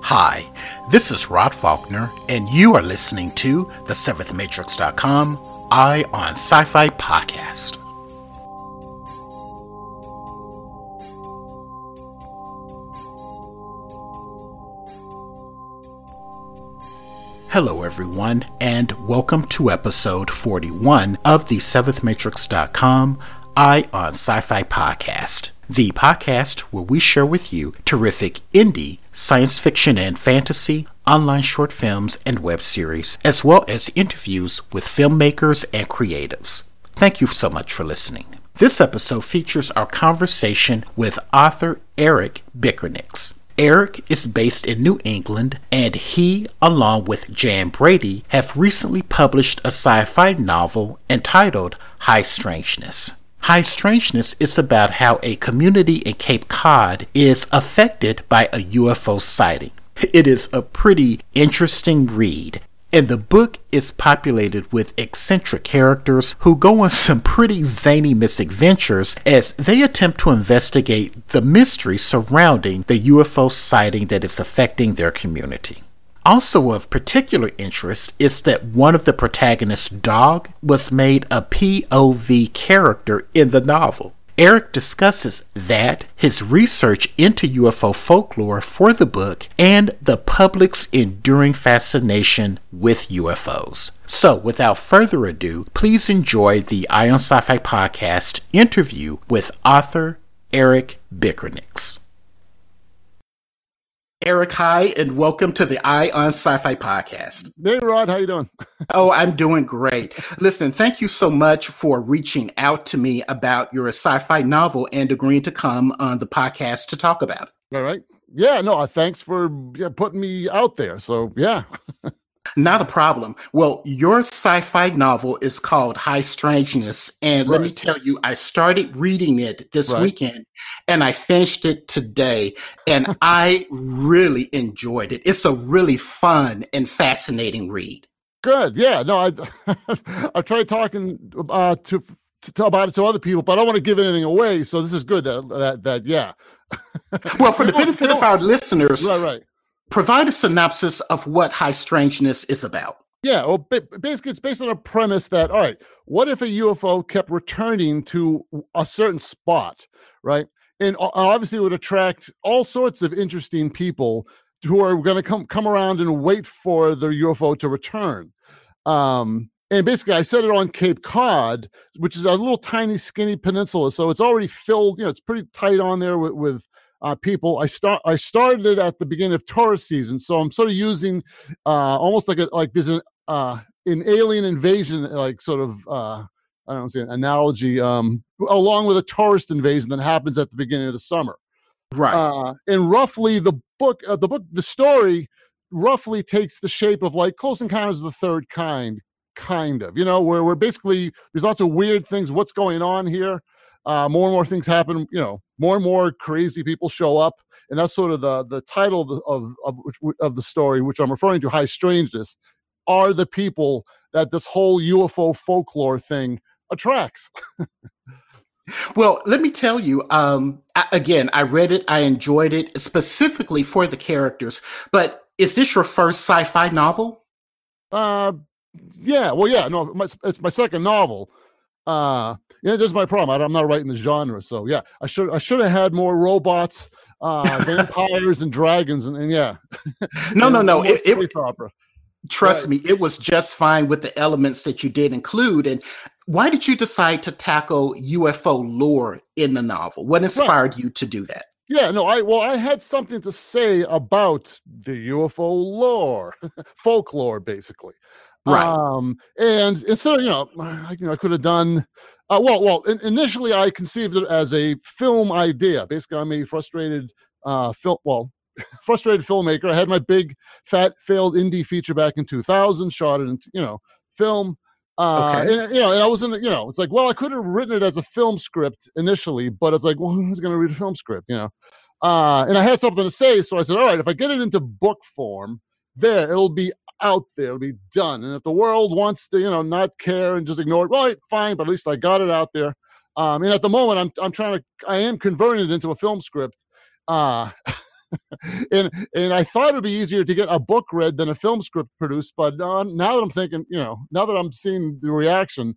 Hi, this is Rod Faulkner, and you are listening to the SeventhMatrix.com Eye on Sci-Fi podcast. Hello everyone, and welcome to episode 41 of the SeventhMatrix.com Eye on Sci-Fi podcast. The podcast where we share with you terrific indie, science fiction and fantasy, online short films and web series, as well as interviews with filmmakers and creatives. Thank you so much for listening. This episode features our conversation with author Eric Bickernix. Eric is based in New England, and he, along with Jan Brady, have recently published a sci-fi novel entitled High Strangeness. High Strangeness is about how a community in Cape Cod is affected by a UFO sighting. It is a pretty interesting read, and the book is populated with eccentric characters who go on some pretty zany misadventures as they attempt to investigate the mystery surrounding the UFO sighting that is affecting their community. Also of particular interest is that one of the protagonist's dog was made a POV character in the novel. Eric discusses that, his research into UFO folklore for the book, and the public's enduring fascination with UFOs. So, without further ado, please enjoy the Eye on Sci-Fi podcast interview with author Eric Bickernix. Eric, hi, and welcome to the Eye on Sci-Fi podcast. Hey, Rod, how you doing? Oh, I'm doing great. Listen, thank you so much for reaching out to me about your sci-fi novel and agreeing to come on the podcast to talk about it. All right. Yeah, no, thanks for putting me out there. So, yeah. Not a problem. Well, your sci-fi novel is called High Strangeness, and let me tell you, I started reading it this weekend, and I finished it today, and I really enjoyed it. It's a really fun and fascinating read. Good. Yeah. No, I tried talking to about it to other people, but I don't want to give anything away. So this is good. That yeah. Well, for the benefit of our listeners, right. Provide a synopsis of what High Strangeness is about. Yeah, well, basically, it's based on a premise that, all right, what if a UFO kept returning to a certain spot, right? And obviously it would attract all sorts of interesting people who are going to come around and wait for the UFO to return. And basically, I set it on Cape Cod, which is a little tiny, skinny peninsula. So it's already filled, it's pretty tight on there with people. I started it at the beginning of tourist season, so I'm sort of using almost like there's an alien invasion, like sort of I don't know, say an analogy, along with a tourist invasion that happens at the beginning of the summer. Right. And roughly the story roughly takes the shape of like Close Encounters of the Third Kind of, where basically there's lots of weird things. What's going on here? More and more things happen, more and more crazy people show up. And that's sort of the title of the story, which I'm referring to, High Strangeness, are the people that this whole UFO folklore thing attracts. Well, let me tell you, I read it, I enjoyed it specifically for the characters, but is this your first sci-fi novel? Yeah, well, yeah, no, it's my second novel. This is my problem. I'm not writing the genre, so yeah, I should have had more robots, vampires, and dragons, and yeah. No. It opera. Trust me, it was just fine with the elements that you did include. And why did you decide to tackle UFO lore in the novel? What inspired you to do that? Yeah, no, I had something to say about the UFO lore, folklore, basically. Right. And instead of, I could have done, initially I conceived it as a film idea. Basically, I'm a frustrated filmmaker. I had my big, fat, failed indie feature back in 2000, shot it in, film. Okay. And I was in, it's like, well, I could have written it as a film script initially, but it's like, well, who's going to read a film script, And I had something to say, so I said, all right, if I get it into book form, it'll be out there, it'll be done. And if the world wants to, not care and just ignore it, right, fine, but at least I got it out there. And at the moment, I am converting it into a film script. and I thought it'd be easier to get a book read than a film script produced, but now that I'm thinking, now that I'm seeing the reaction,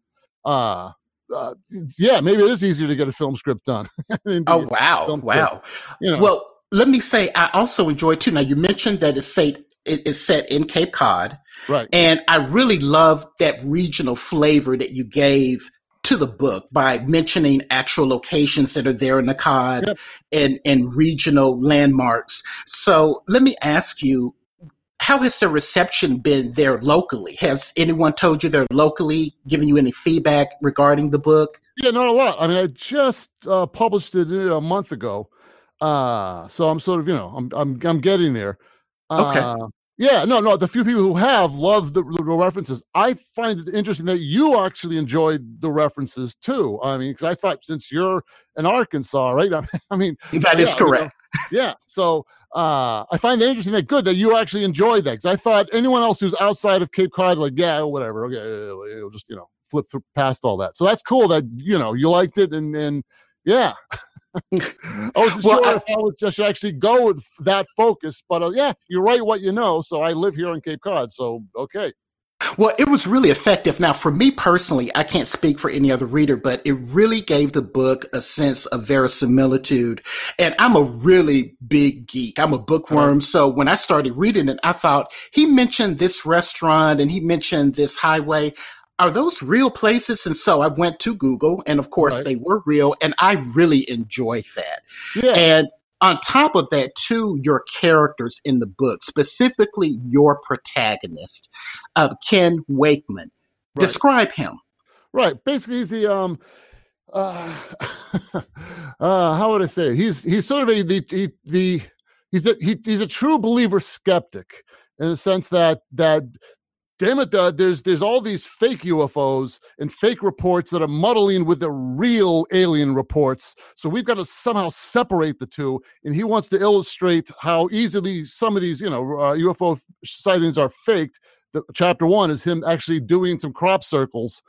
yeah, maybe it is easier to get a film script done. Oh, wow. Well, let me say, I also enjoy too. Now, you mentioned that it's set in Cape Cod. Right. And I really love that regional flavor that you gave to the book by mentioning actual locations that are there in the Cod and regional landmarks. So let me ask you, how has the reception been there locally? Has anyone told you they're locally giving you any feedback regarding the book? Yeah, not a lot. I mean, I just published it a month ago. So I'm sort of, I'm getting there. Okay. Yeah, no. The few people who have loved the references. I find it interesting that you actually enjoyed the references too. I mean, because I thought since you're in Arkansas, right? I mean, that is correct. Yeah. So I find it interesting that you actually enjoyed that. Because I thought anyone else who's outside of Cape Cod, like, yeah, whatever, okay, it'll just flip past all that. So that's cool that you liked it, and yeah. I wasn't sure if I would just actually go with that focus, but yeah, you're right. What so I live here in Cape Cod, so okay. Well, it was really effective. Now, for me personally, I can't speak for any other reader, but it really gave the book a sense of verisimilitude. And I'm a really big geek. I'm a bookworm. So when I started reading it, I thought he mentioned this restaurant and he mentioned this highway. Are those real places? And so I went to Google, and of course they were real, and I really enjoyed that. Yeah. And on top of that, too, your characters in the book, specifically your protagonist, Ken Wakeman. Right. Describe him. Right. Basically, he's the how would I say it? He's sort of he's a true believer skeptic in the sense that damn it, there's all these fake UFOs and fake reports that are muddling with the real alien reports. So we've got to somehow separate the two. And he wants to illustrate how easily some of these, UFO sightings are faked. Chapter 1 is him actually doing some crop circles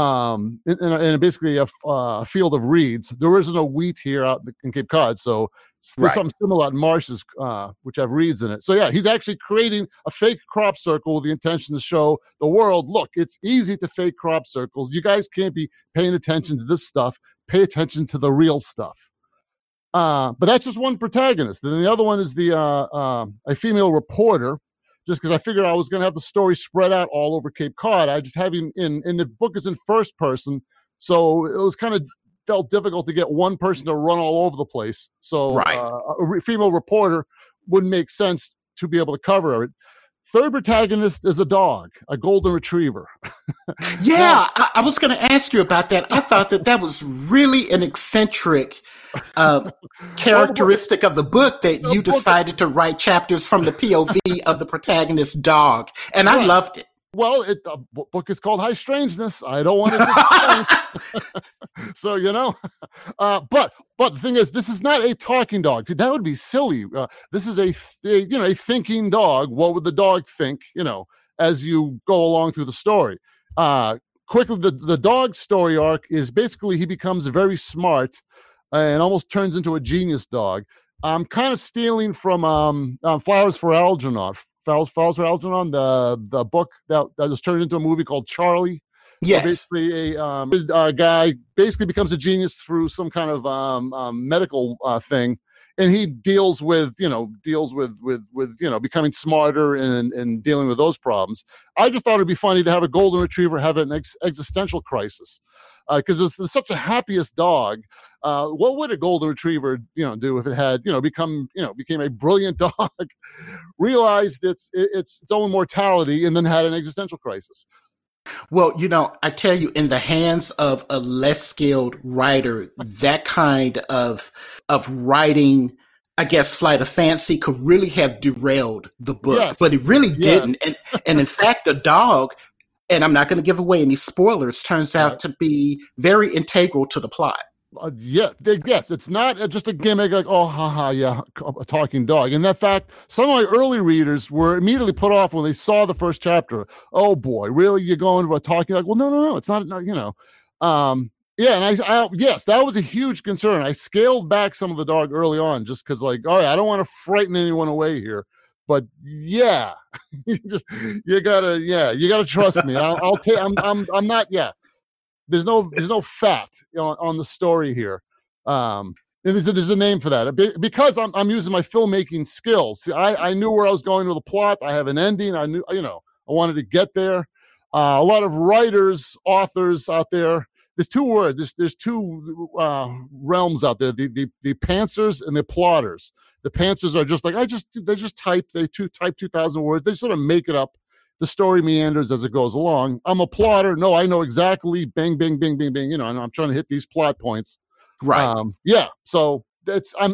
in basically a field of reeds. There isn't a wheat here out in Cape Cod, so there's something similar in marshes, which have reeds in it. So yeah, he's actually creating a fake crop circle with the intention to show the world, look, it's easy to fake crop circles. You guys can't be paying attention to this stuff. Pay attention to the real stuff. But that's just one protagonist. And then the other one is a female reporter, just because I figured I was going to have the story spread out all over Cape Cod. I just having in the book is in first person, so it was kind of felt difficult to get one person to run all over the place. So a female reporter wouldn't make sense to be able to cover it. Third protagonist is a dog, a golden retriever. Yeah, I was going to ask you about that. I thought that was really an eccentric characteristic of the book, that you decided to write chapters from the POV of the protagonist's dog, and I loved it. Well, the book is called High Strangeness. I don't want to so, but the thing is, this is not a talking dog. That would be silly. This is a thinking dog. What would the dog think, as you go along through the story? Quickly, the dog story arc is basically he becomes very smart and almost turns into a genius dog. I'm kind of stealing from Flowers for Algernon. Flowers for Algernon, the book that was turned into a movie called Charlie. Yes. So basically, a guy basically becomes a genius through some kind of medical thing, and he deals with becoming smarter and dealing with those problems. I just thought it'd be funny to have a golden retriever have an existential crisis, because it's such a happiest dog. What would a golden retriever, do if it had, became a brilliant dog, realized its own mortality, and then had an existential crisis? Well, I tell you, in the hands of a less skilled writer, that kind of writing, I guess, Flight of Fancy could really have derailed the book, but it really didn't. And in fact, the dog, and I'm not going to give away any spoilers, turns out to be very integral to the plot. Yes, it's not just a gimmick like, oh, haha, yeah, a talking dog. And in fact, some of my early readers were immediately put off when they saw the first chapter. Oh boy, really? You're going to a talking dog? Well, no, it's not, Yeah, and I yes, that was a huge concern. I scaled back some of the dog early on just because, like, all right, I don't want to frighten anyone away here. But yeah, you gotta trust me. I'll take. I'm not. Yeah, there's no fat on the story here. And there's a name for that because I'm using my filmmaking skills. See, I knew where I was going with the plot. I have an ending. I knew, I wanted to get there. A lot of writers, authors out there. There's two words. There's two realms out there. The pantsers and the plotters. The pantsers are just like they just type. They type 2,000 words. They sort of make it up. The story meanders as it goes along. I'm a plotter. No, I know exactly. Bang, bang, bing, bing, bing. And I'm trying to hit these plot points. Right. Yeah. So it's I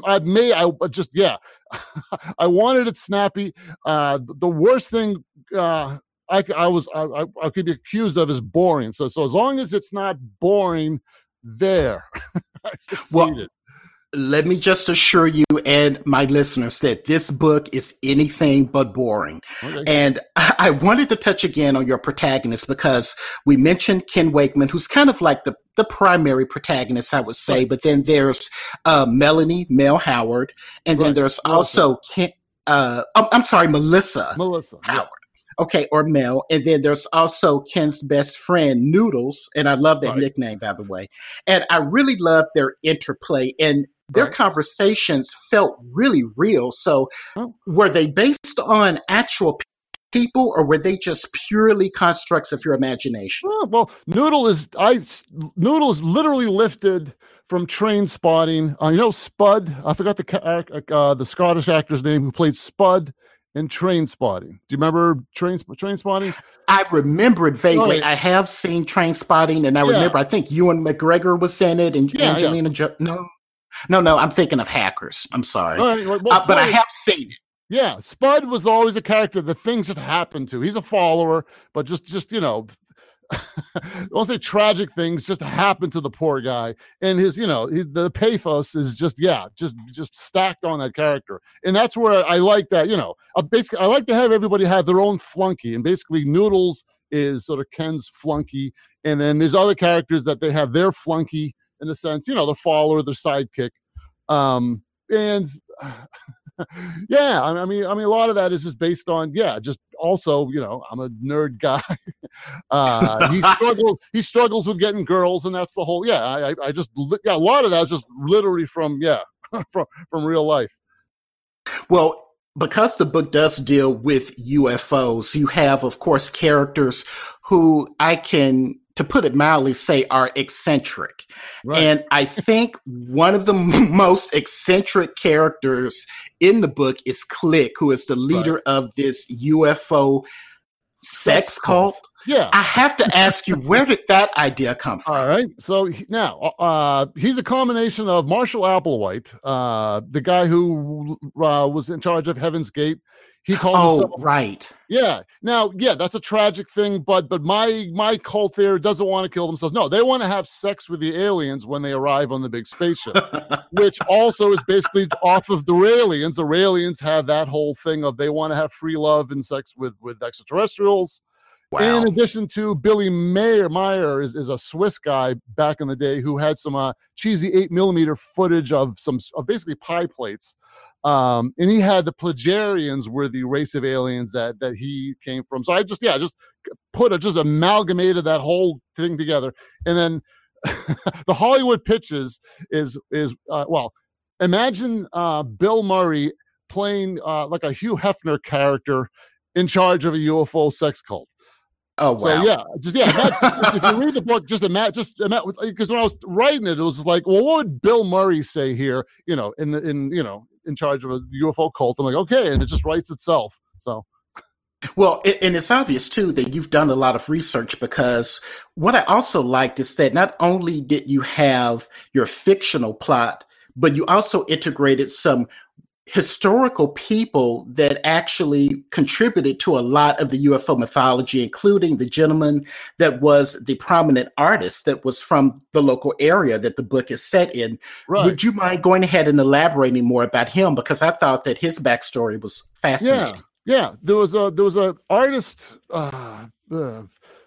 wanted it snappy. The worst thing I could be accused of is boring. So as long as it's not boring, I succeeded. Well, let me just assure you and my listeners that this book is anything but boring. Okay. And I wanted to touch again on your protagonist because we mentioned Ken Wakeman, who's kind of like the primary protagonist, I would say. Right. But then there's Melanie Mel Howard, and then there's also Melissa Howard. Yeah. Okay, or Mel. And then there's also Ken's best friend, Noodles. And I love that nickname, by the way. And I really love their interplay. And their conversations felt really real. So were they based on actual people, or were they just purely constructs of your imagination? Well, Noodle is literally lifted from Train Spotting. Spud. I forgot the Scottish actor's name who played Spud in Train Spotting. Do you remember Train Spotting? I remember it vaguely. I have seen Train Spotting, and I remember. I think Ewan McGregor was in it, and Angelina Jolie. No, I'm thinking of Hackers. I'm sorry. But I have seen it. Yeah, Spud was always a character that things just happened to. He's a follower, but just I won't say tragic things just happen to the poor guy. And the pathos is just stacked on that character. And that's where I like that, basically I like to have everybody have their own flunky. And basically Noodles is sort of Ken's flunky. And then there's other characters that they have their flunky, in a sense, the follower, the sidekick. And I mean, a lot of that is just based on, just also, I'm a nerd guy. He struggles with getting girls, and that's the whole, a lot of that's just literally from real life. Well, because the book does deal with UFOs, you have, of course, characters who I can, to put it mildly, say are eccentric. Right. And I think one of the most eccentric characters in the book is Click, who is the leader of this UFO sex cult. Yeah. I have to ask you, where did that idea come from? All right. So now he's a combination of Marshall Applewhite, the guy who was in charge of Heaven's Gate. He called himself, right. Yeah. Now, that's a tragic thing, but my cult there doesn't want to kill themselves. No, they want to have sex with the aliens when they arrive on the big spaceship, which also is basically off of the Raelians. The Raelians have that whole thing of they want to have free love and sex with extraterrestrials. Wow. In addition to Billy Meyer is a Swiss guy back in the day who had some cheesy 8mm footage of basically pie plates. And he had the Plagarians were the race of aliens that he came from. So I just amalgamated that whole thing together. And then the Hollywood pitches is imagine Bill Murray playing like a Hugh Hefner character in charge of a UFO sex cult. Oh wow! So if you read the book, just imagine, because when I was writing it, it was like, well, what would Bill Murray say here? In charge of a UFO cult. I'm like, okay, and it just writes itself. So, well, and it's obvious too that you've done a lot of research, because what I also liked is that not only did you have your fictional plot, but you also integrated some historical people that actually contributed to a lot of the UFO mythology, including the gentleman that was the prominent artist that was from the local area that the book is set in. Right. Would you mind going ahead and elaborating more about him? Because I thought that his backstory was fascinating. Yeah. There was a artist,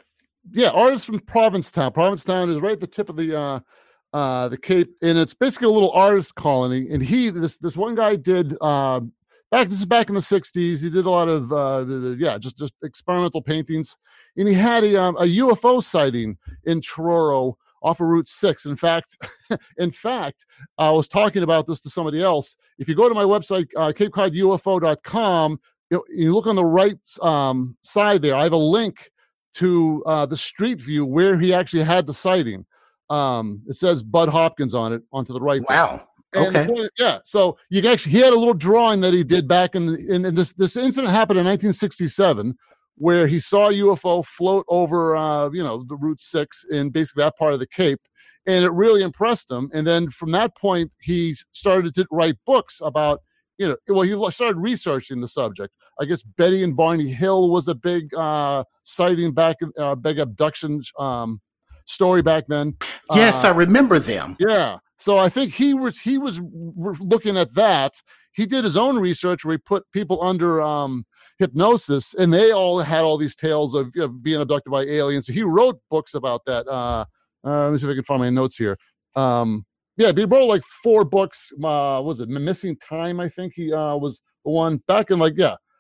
artist from Provincetown. Provincetown is right at the tip of the Cape, and it's basically a little artist colony. And this one guy did this is back in the 60s. He did a lot of just experimental paintings, and he had a UFO sighting in Truro off of Route 6. In fact, I was talking about this to somebody else. If you go to my website, CapeCodUFO.com, you look on the right side there. I have a link to the street view where he actually had the sighting. It says Bud Hopkins on it, onto the right. Wow. There. Okay. So you can he had a little drawing that he did back in this incident happened in 1967, where he saw a UFO float over, the Route 6 in basically that part of the Cape, and it really impressed him. And then from that point, he started to write books about, he started researching the subject. I guess Betty and Barney Hill was a big sighting big abduction story back then. Yes, I remember them. Yeah. So I think he was looking at that. He did his own research where he put people under hypnosis, and they all had all these tales of being abducted by aliens. So he wrote books about that. Let me see if I can find my notes here. He wrote like 4 books. Was it Missing Time? I think he was the one back in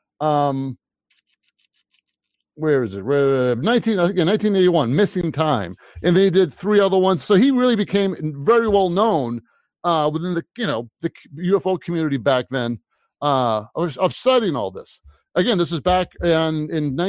where is it? 1981, Missing Time. And they did 3 other ones. So he really became very well known within the UFO community back then of studying all this. Again, this is back in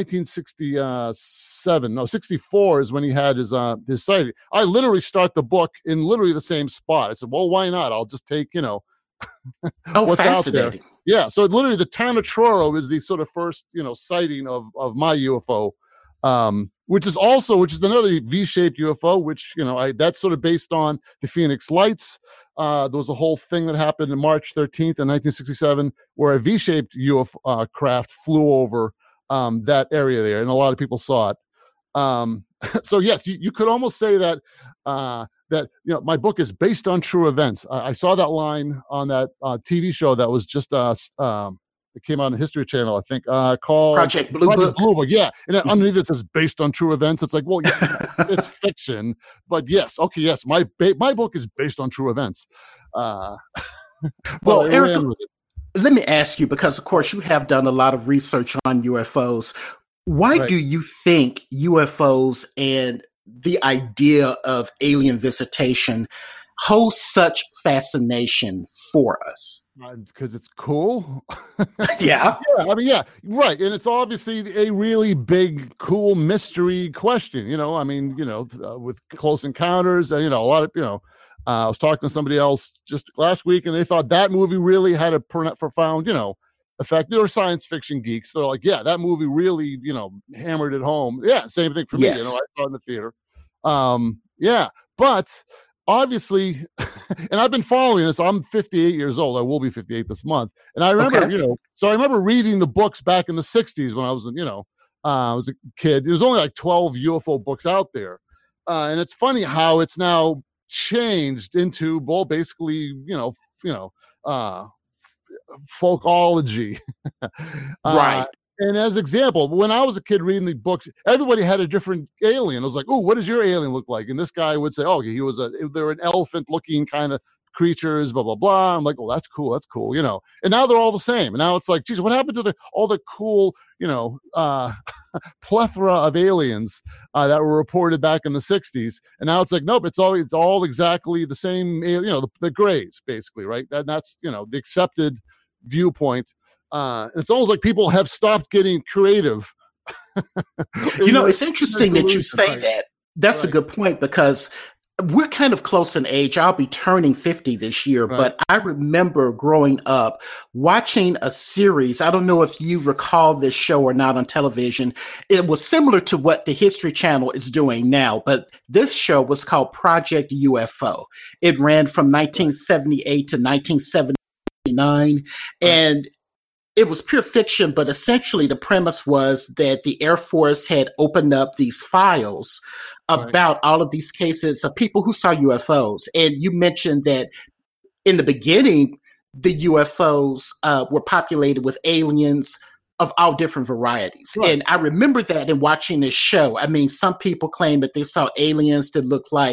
1964 is when he had his sighting. I literally start the book in literally the same spot. I said, well, why not? I'll just take, what's out there. Yeah, so literally the town of Truro is the sort of first, sighting of my UFO, which is another V-shaped UFO, which, that's sort of based on the Phoenix Lights. There was a whole thing that happened on March 13th in 1967 where a V-shaped UFO craft flew over that area there, and a lot of people saw it. So yes, you could almost say that my book is based on true events. I saw that line on that TV show that was just it came out on the History Channel, I think, called Project Blue Book. Yeah, and then underneath it says based on true events. It's like, well, yeah, it's fiction, but yes, my book is based on true events. Well, Eric, let me ask you, because of course you have done a lot of research on UFOs. Why do you think UFOs and the idea of alien visitation hold such fascination for us? Because it's cool. Yeah. Right. And it's obviously a really big, cool mystery question, with Close Encounters, a lot of, I was talking to somebody else just last week, and they thought that movie really had a profound, effect. They were science fiction geeks. They're like, yeah, that movie really, hammered it home. Yeah, same thing for me. I saw it in the theater. But obviously, and I've been following this. I'm 58 years old. I will be 58 this month. And I remember, so I remember reading the books back in the 60s when I was, I was a kid. There was only like 12 UFO books out there. And it's funny how it's now changed into, well, basically, folkology. Right. And as example, when I was a kid reading the books, everybody had a different alien. I was like, oh, what does your alien look like? And this guy would say, oh, they were an elephant-looking kind of creatures, blah, blah, blah. I'm like, oh, that's cool. And now they're all the same. And now it's like, geez, what happened to all the cool, plethora of aliens that were reported back in the 60s? And now it's like, nope, it's all exactly the same, the grays, basically, right? That's, the accepted viewpoint. It's almost like people have stopped getting creative. It's interesting that you say that. That's a good point, because we're kind of close in age. I'll be turning 50 this year, but I remember growing up watching a series. I don't know if you recall this show or not on television. It was similar to what the History Channel is doing now, but this show was called Project UFO. It ran from 1978 to 1979, and it was pure fiction, but essentially the premise was that the Air Force had opened up these files about all of these cases of people who saw UFOs. And you mentioned that in the beginning, the UFOs were populated with aliens of all different varieties. Right. And I remember that in watching this show. I mean, some people claim that they saw aliens that looked like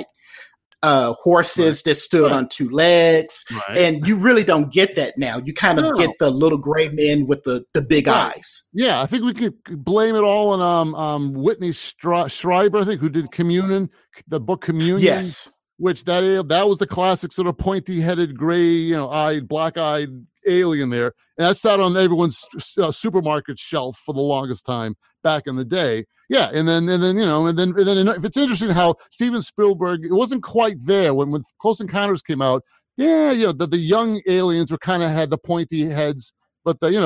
horses that stood on two legs. And you really don't get that now. You kind of get the little gray men with the big eyes. Yeah, I think we could blame it all on Whitney Schreiber, I think, who did Communion, the book Communion. Yes. Which that was the classic sort of pointy-headed, gray, black-eyed alien there, and that sat on everyone's supermarket shelf for the longest time back in the day. Yeah, and then if it's interesting how Steven Spielberg, it wasn't quite there when Close Encounters came out. Yeah, the young aliens were kind of had the pointy heads, but the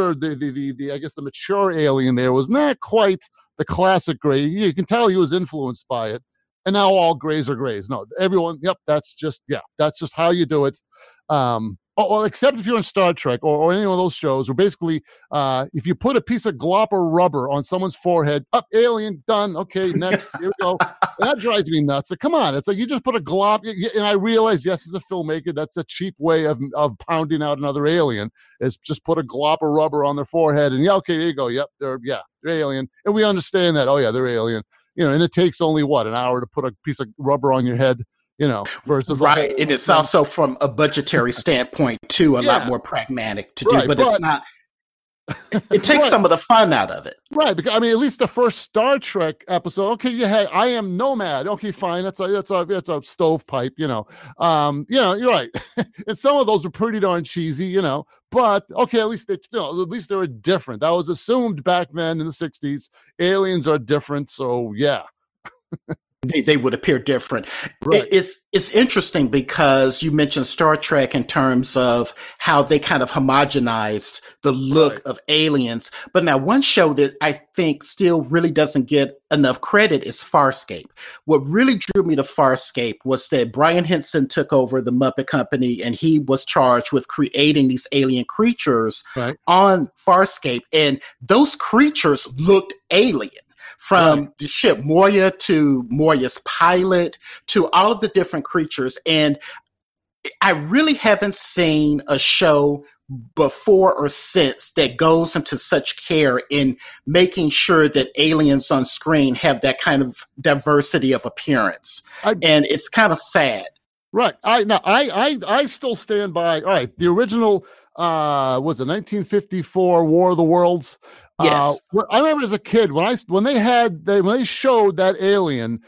I guess the mature alien there was not quite the classic gray. You can tell he was influenced by it. And now all grays are grays. No, everyone, that's just how you do it. Except if you're in Star Trek or any one of those shows where basically if you put a piece of glopper rubber on someone's forehead, alien, done, okay, next, here we go. And that drives me nuts. Like, come on, it's like you just put a glop, and I realize, yes, as a filmmaker, that's a cheap way of pounding out another alien, is just put a glop of rubber on their forehead, and okay, there you go, yep, they're alien. And we understand that, they're alien. And it takes only an hour to put a piece of rubber on your head, versus right. And it's also from a budgetary standpoint too, a lot more pragmatic to do, but it's not. It takes some of the fun out of it, right? Because at least the first Star Trek episode. Okay, you had I Am Nomad. Okay, fine. That's a stovepipe. You're right. And some of those are pretty darn cheesy. But okay, at least they were different. That was assumed back then in the '60s. Aliens are different, so yeah. They would appear different. Right. It's interesting because you mentioned Star Trek in terms of how they kind of homogenized the look of aliens. But now one show that I think still really doesn't get enough credit is Farscape. What really drew me to Farscape was that Brian Henson took over the Muppet Company and he was charged with creating these alien creatures on Farscape. And those creatures looked alien. From the ship Moya to Moya's pilot to all of the different creatures. And I really haven't seen a show before or since that goes into such care in making sure that aliens on screen have that kind of diversity of appearance. And it's kind of sad. Right. I still stand by, all right, the original, was it 1954 War of the Worlds? Yes. I remember as a kid when they showed that alien,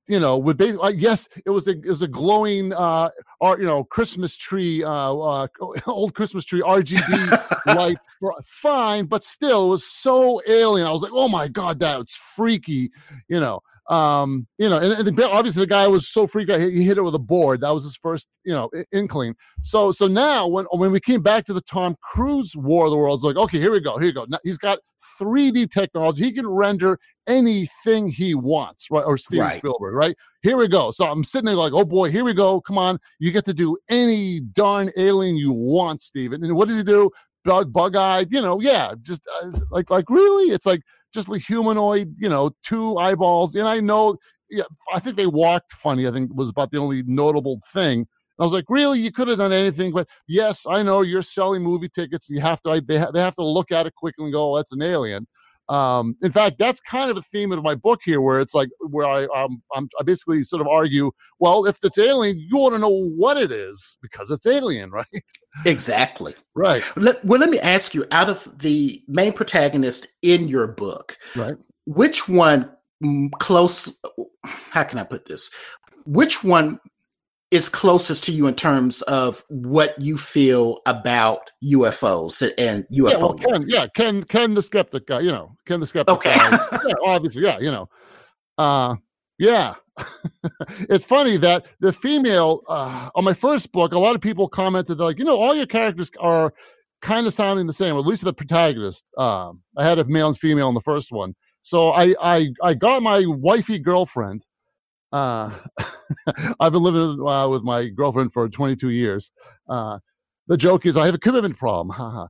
yes, it was a glowing Christmas tree, old Christmas tree RGB light, fine, but still it was so alien. I was like, oh my God, that's freaky, and obviously the guy was so freaked out he hit it with a board. That was his first inkling. So now when we came back to the Tom Cruise War of the Worlds, like, okay, here we go. Now, he's got 3D technology. He can render anything he wants, right? Or Steven Spielberg, right? Here we go. So I'm sitting there like, oh boy, here we go. Come on, you get to do any darn alien you want, Steven. And what does he do? Bug-eyed, just like really, it's like just a humanoid, 2 eyeballs. And I know, I think they walked funny. I think was about the only notable thing. I was like, really? You could have done anything, but yes, I know you're selling movie tickets. And you have to, they have to look at it quickly and go, oh, that's an alien. In fact, that's kind of a theme of my book here, where it's like, where I basically sort of argue, well, if it's alien, you want to know what it is because it's alien, right? Exactly. Right. Let me ask you, out of the main protagonist in your book, which one how can I put this? Which one is closest to you in terms of what you feel about UFOs and UFO? Ken the skeptic guy, Ken the skeptic guy. Yeah, obviously, It's funny that the female on my first book, a lot of people commented like, all your characters are kind of sounding the same, or at least the protagonist. I had a male and female in the first one. So I got my wifey girlfriend. I've been living with my girlfriend for 22 years. The joke is I have a commitment problem.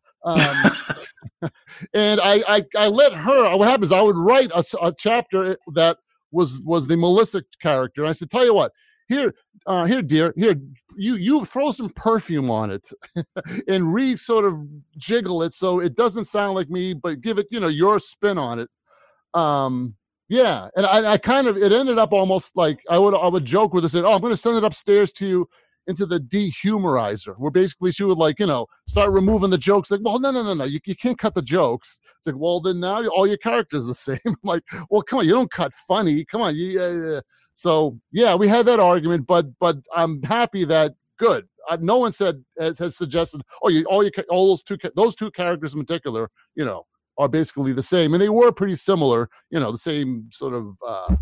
And I let her, what happens, I would write a chapter that was the Melissa character. And I said, tell you what, here, dear, here, you throw some perfume on it and sort of jiggle it so it doesn't sound like me, but give it, your spin on it. Yeah, and I kind of, it ended up almost like I would joke with her, say, oh, I'm going to send it upstairs to you into the dehumorizer, where basically she would start removing the jokes. Like, well, no, you can't cut the jokes. It's like, well, then now all your characters are the same. I'm like, well, come on, you don't cut funny. Come on, So yeah, we had that argument, but I'm happy that good. No one has suggested, all those two characters in particular, are basically the same, and they were pretty similar. The same sort of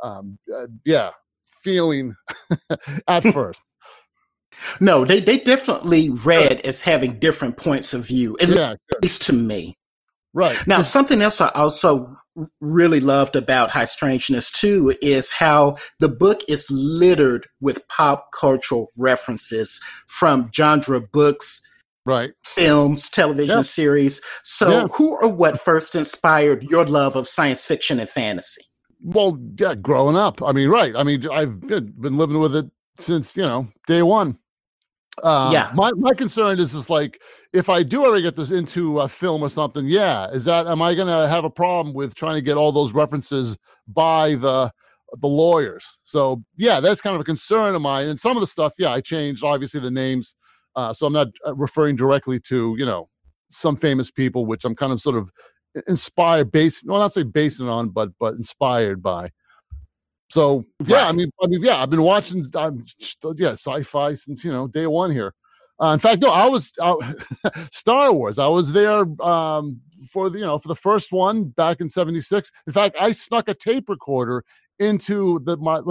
feeling at first. No, they definitely read as having different points of view, at least to me. Right. Now, something else I also really loved about High Strangeness too is how the book is littered with pop cultural references from genre books, right, films, television series. So who or what first inspired your love of science fiction and fantasy? Well, yeah, growing up. I mean, right. I mean, I've been living with it since, day one. My concern is just like, if I do ever get this into a film or something, am I going to have a problem with trying to get all those references by the lawyers? So that's kind of a concern of mine. And some of the stuff, I changed obviously the names. So I'm not referring directly to, some famous people, which I'm kind of sort of inspired, not say based on, but inspired by. So I've been watching sci-fi since day one here. In fact, no, I was Star Wars. I was there for the first one back in '76. In fact, I snuck a tape recorder into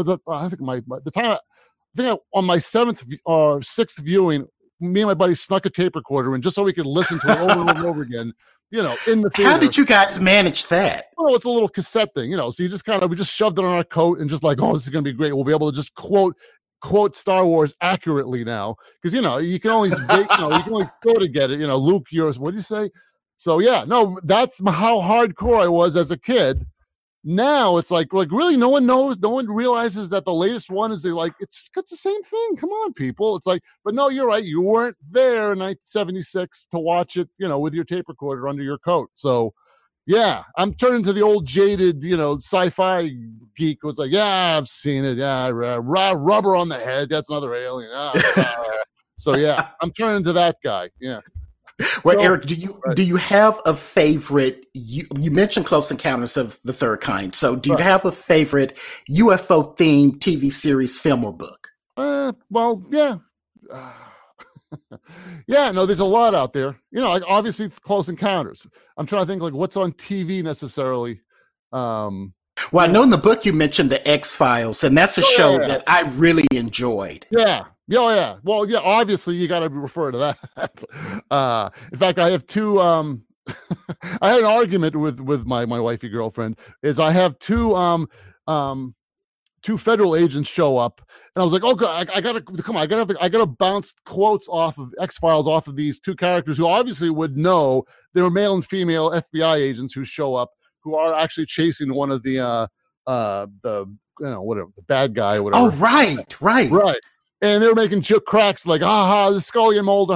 on my seventh or sixth viewing. Me and my buddy snuck a tape recorder in just so we could listen to it over and over again. In the theater. How did you guys manage that? Well, it's a little cassette thing, so you just we just shoved it on our coat and just like, oh, this is going to be great. We'll be able to just quote Star Wars accurately now. Because, you can only, you can only sort of get it, Luke, yours, what do you say? So that's how hardcore I was as a kid. Now it's like really no one knows, no one realizes that the latest one is it's the same thing. Come on, people. It's like, but no, you're right. You weren't there in 1976 to watch it, with your tape recorder under your coat. So I'm turning to the old jaded, sci-fi geek who's like, I've seen it. Yeah, rubber on the head. That's another alien. So I'm turning to that guy. Yeah. Well, Eric, do you have a favorite? You mentioned Close Encounters of the Third Kind. So, do you have a favorite UFO themed TV series, film, or book? Well, yeah. No, there's a lot out there. Obviously Close Encounters. I'm trying to think what's on TV necessarily. Well, I know in the book you mentioned the X-Files, and that's a show that I really enjoyed. Yeah. Yeah. Well, obviously you got to refer to that. In fact, I have two, I had an argument with my wifey girlfriend is I have two federal agents show up and I was like, oh God, I gotta bounce quotes off of X-Files off of these two characters who obviously would know they're male and female FBI agents who show up, who are actually chasing one of the bad guy or whatever. Oh, right. And they were making cracks like, the Scully and Mulder,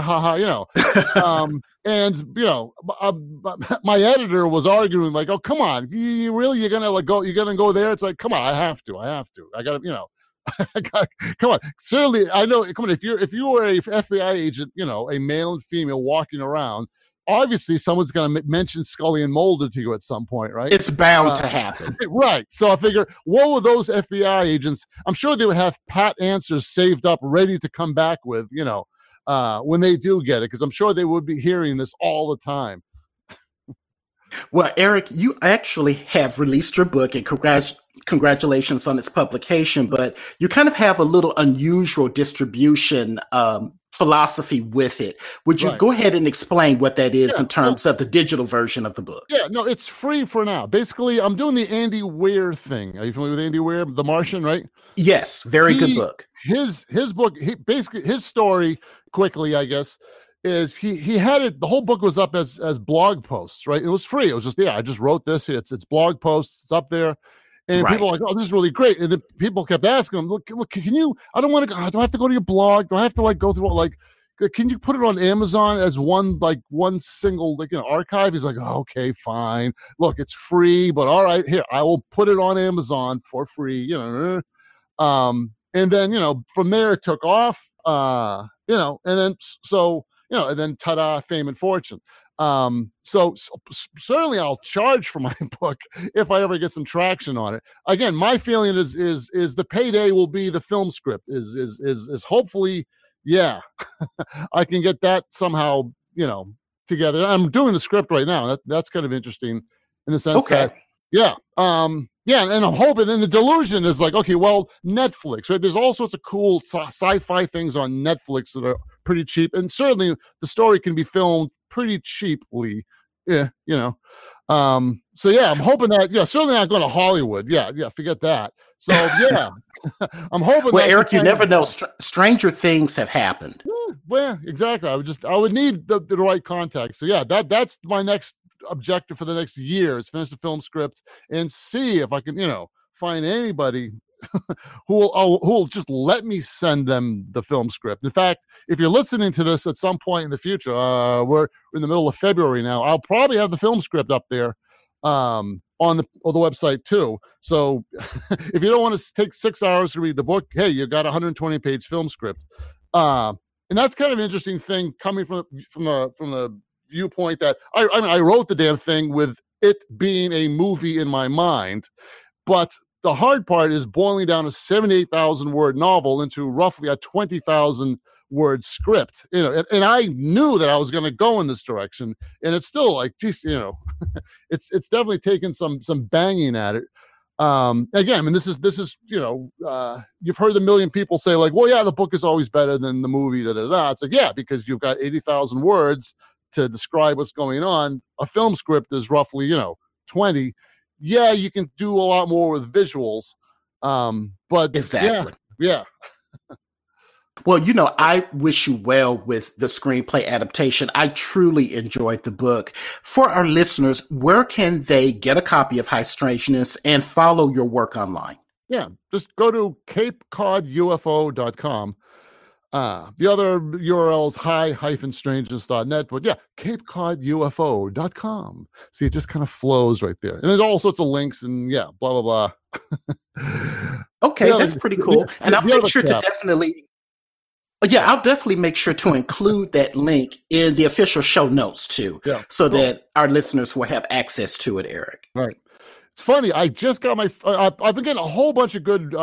and my editor was arguing like, oh, come on, you're gonna go there? It's like, come on, I have to, I gotta, come on. Certainly, I know. Come on, if you were a FBI agent, a male and female walking around, obviously someone's going to mention Scully and Mulder to you at some point, right? It's bound to happen. Right. So I figure, what were those FBI agents? I'm sure they would have pat answers saved up, ready to come back with, when they do get it, because I'm sure they would be hearing this all the time. Well, Eric, you actually have released your book, and congratulations on its publication, but you kind of have a little unusual distribution philosophy with it. Would you go ahead and explain what that is in terms of the digital version of the book? Yeah, no, it's free for now. Basically, I'm doing the Andy Weir thing. Are you familiar with Andy Weir, The Martian, right? Yes, very good book. His book, basically his story, quickly, I guess, is he had it, the whole book was up as blog posts, right? It was free. It was just, I just wrote this. It's blog posts. It's up there. And Right. people are like, oh, this is really great. And then people kept asking him, look, can you, I don't want to go, do I have to go to your blog? Do I have to like go through it? Like, can you put it on Amazon as one single, like, archive? He's like, oh, okay, fine. Look, it's free, but all right, here, I will put it on Amazon for free, and then, from there it took off, and then, and then ta-da, fame and fortune. So certainly I'll charge for my book if I ever get some traction on it. Again, my feeling is the payday will be the film script is hopefully, yeah, I can get that somehow, together. I'm doing the script right now. That's kind of interesting in the sense that, yeah. Yeah, and I'm hoping, and the delusion is like, okay, well, Netflix, right? There's all sorts of cool sci-fi things on Netflix that are pretty cheap, and certainly the story can be filmed pretty cheaply. Yeah, so yeah, I'm hoping that, certainly not going to Hollywood. Yeah, forget that. So yeah, I'm hoping. Well, Eric, you never know. Stranger things have happened. Yeah, well, exactly. I would need the right contact. So yeah, that's my next objective for the next year is finish the film script and see if I can, find anybody who will just let me send them the film script. In fact, if you're listening to this at some point in the future, we're in the middle of February now. I'll probably have the film script up there on the website too. So if you don't want to take 6 hours to read the book, hey, you got a 120-page film script. And that's kind of an interesting thing coming from the viewpoint that I wrote the damn thing with it being a movie in my mind, but the hard part is boiling down a 78,000 word novel into roughly a 20,000 word script, and I knew that I was going to go in this direction, and it's still like, geez, it's definitely taken some banging at it. Again, I mean, this is you've heard a million people say like, well, yeah, the book is always better than the movie, It's like, yeah, because you've got 80,000 words to describe what's going on. A film script is roughly, 20. Yeah, you can do a lot more with visuals. But exactly. Yeah. Well, I wish you well with the screenplay adaptation. I truly enjoyed the book. For our listeners, where can they get a copy of High Strangeness and follow your work online? Yeah, just go to CapeCodUFO.com. The other URL is high-strangeness.net, but yeah, CapeCodUFO.com. See, it just kind of flows right there. And there's all sorts of links and yeah, blah, blah, blah. Okay, that's pretty cool. And I'll make sure to definitely... Yeah, I'll definitely make sure to include that link in the official show notes too, so that our listeners will have access to it, Eric. Right. It's funny. I just got my. I've been getting a whole bunch of good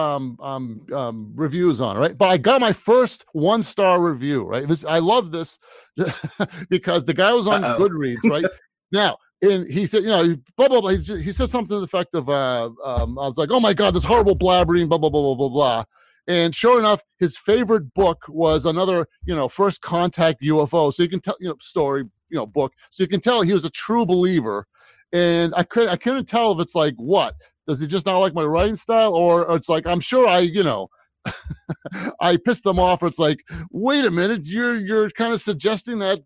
reviews on it, right? But I got my first 1-star review, right? I love this because the guy was on Goodreads, right? Now, and he said, blah blah blah. He said something to the effect of, I was like, oh my god, this horrible blabbering, blah blah blah blah blah blah. And sure enough, his favorite book was another, First Contact UFO. So you can tell, story, book. So you can tell he was a true believer. And I couldn't tell if it's like, what? Does he just not like my writing style? Or it's like, I'm sure I pissed him off. Or it's like, wait a minute, you're kind of suggesting that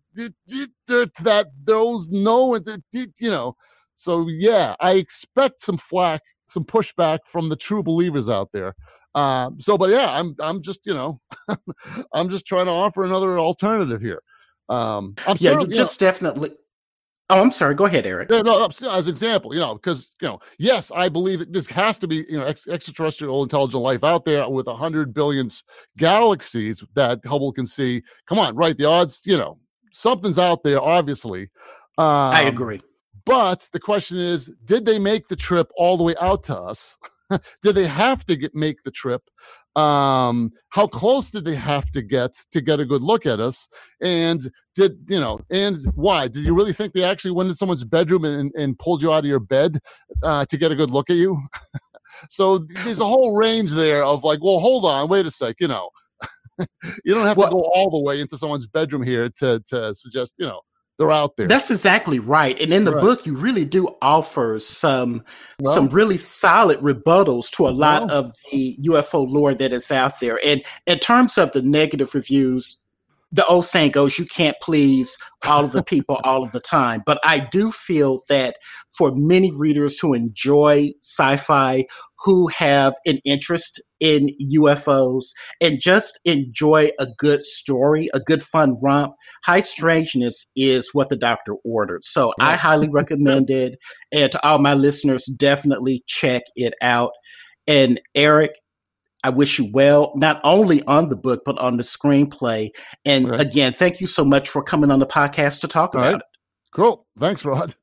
those no, So yeah, I expect some flack, some pushback from the true believers out there. But yeah, I'm just, I'm just trying to offer another alternative here. Definitely. Oh, I'm sorry. Go ahead, Eric. No, as example, because, yes, I believe this has to be, extraterrestrial intelligent life out there with 100 billion galaxies that Hubble can see. Come on, right? The odds, something's out there, obviously. I agree. But the question is, did they make the trip all the way out to us? Did they have to make the trip? How close did they have to get a good look at us? And and why? Did you really think they actually went in someone's bedroom and pulled you out of your bed to get a good look at you? So there's a whole range there of like, well, hold on, wait a sec, you don't have to go all the way into someone's bedroom here to suggest, they're out there. That's exactly right. And in the book, you really do offer some really solid rebuttals to a lot of the UFO lore that is out there. And in terms of the negative reviews, the old saying goes, you can't please all of the people all of the time. But I do feel that for many readers who enjoy sci-fi, who have an interest in UFOs and just enjoy a good story, a good fun romp, High Strangeness is what the doctor ordered. So I highly recommend it. And to all my listeners, definitely check it out. And Eric, I wish you well, not only on the book, but on the screenplay. And again, thank you so much for coming on the podcast to talk about it. Cool. Thanks, Rod.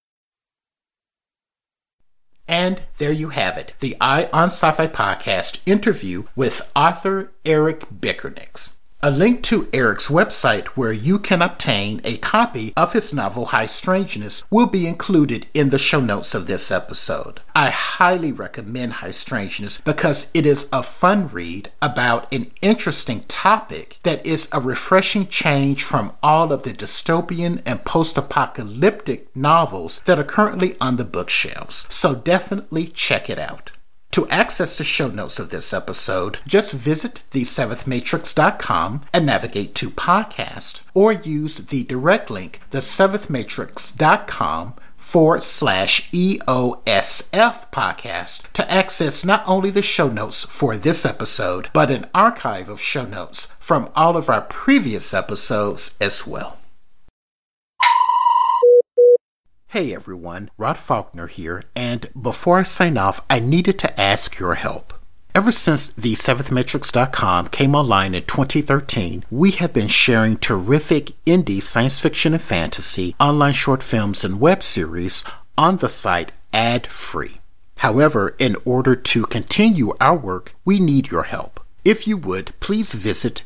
And there you have it, the Eye on Sci-Fi podcast interview with author Eric Bikernieks. A link to Eric's website where you can obtain a copy of his novel High Strangeness will be included in the show notes of this episode. I highly recommend High Strangeness because it is a fun read about an interesting topic that is a refreshing change from all of the dystopian and post-apocalyptic novels that are currently on the bookshelves. So definitely check it out. To access the show notes of this episode, just visit theseventhmatrix.com and navigate to podcast, or use the direct link, theseventhmatrix.com/EOSF podcast to access not only the show notes for this episode, but an archive of show notes from all of our previous episodes as well. Hey everyone, Rod Faulkner here, and before I sign off, I needed to ask your help. Ever since theseventhmatrix.com came online in 2013, we have been sharing terrific indie science fiction and fantasy, online short films, and web series on the site ad-free. However, in order to continue our work, we need your help. If you would, please visit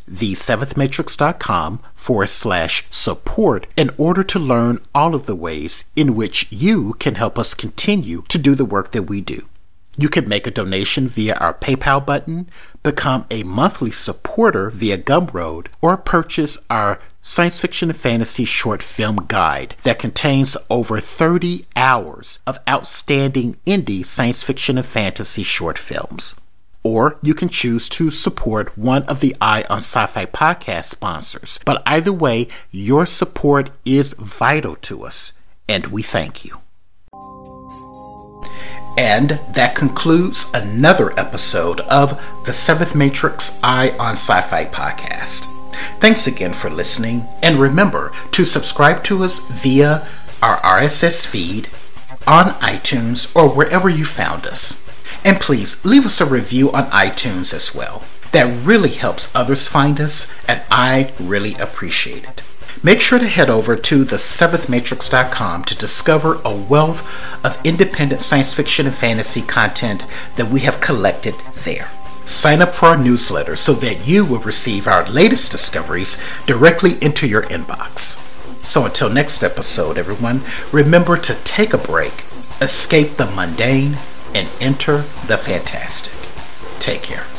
theseventhmatrix.com/support in order to learn all of the ways in which you can help us continue to do the work that we do. You can make a donation via our PayPal button, become a monthly supporter via Gumroad, or purchase our science fiction and fantasy short film guide that contains over 30 hours of outstanding indie science fiction and fantasy short films. Or you can choose to support one of the Eye on Sci-Fi podcast sponsors. But either way, your support is vital to us, and we thank you. And that concludes another episode of the Seventh Matrix Eye on Sci-Fi podcast. Thanks again for listening, and remember to subscribe to us via our RSS feed, on iTunes, or wherever you found us. And please leave us a review on iTunes as well. That really helps others find us, and I really appreciate it. Make sure to head over to theseventhmatrix.com to discover a wealth of independent science fiction and fantasy content that we have collected there. Sign up for our newsletter so that you will receive our latest discoveries directly into your inbox. So until next episode, everyone, remember to take a break, escape the mundane, and enter the fantastic. Take care.